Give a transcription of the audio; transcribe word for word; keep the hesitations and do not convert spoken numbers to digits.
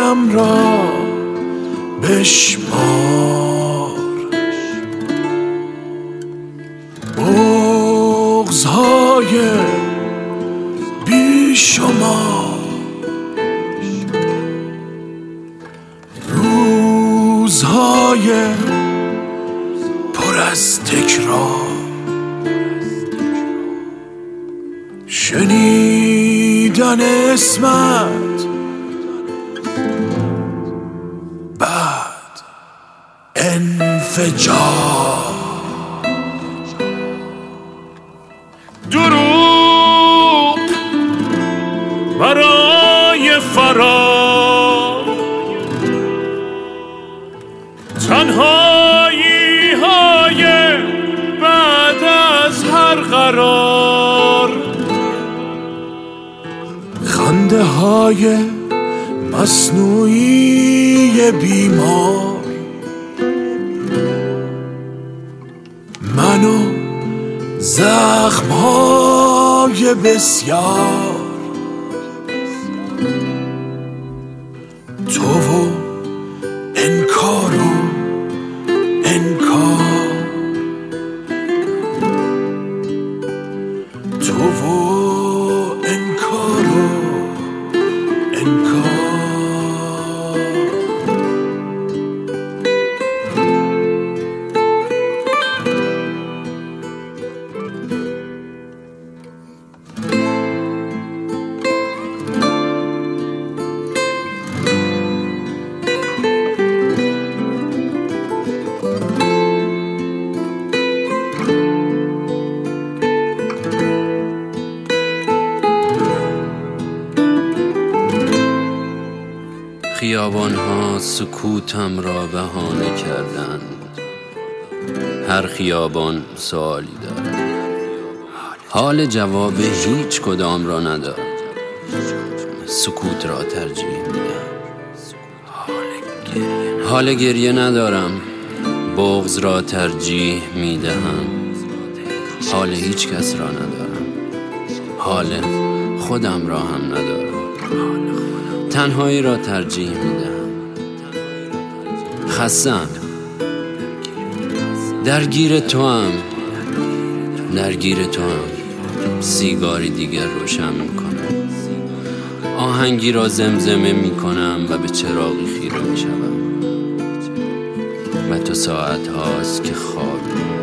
عمرم را بشمار، بغض‌های بی شمار، روزهای پر از تکرار، شنیدن اسمت بعد انفجار. دروغ برای فرار، تنهایی های بعد از هر قرار، خنده های مصنوعی بیمار، منو زخم های بسیار، تو و انکار و انکار، تو و انکار و انکار. خیابان ها سکوتم را بهانه کردند، هر خیابان سوالی دارد، حال جواب هیچ کدام را ندارد، سکوت را ترجیح میدم. حال گریه ندارم، بغض را ترجیح میدهم. حال هیچ کس را ندارم، حال خودم را هم ندارم. تنهایی را ترجیح میدهم. خستم، درگیر تو هم درگیر تو هم سیگاری دیگر روشن میکنم، آهنگی را زمزمه میکنم و به چراغی خیره میشوم و تو ساعت هاست که خوابی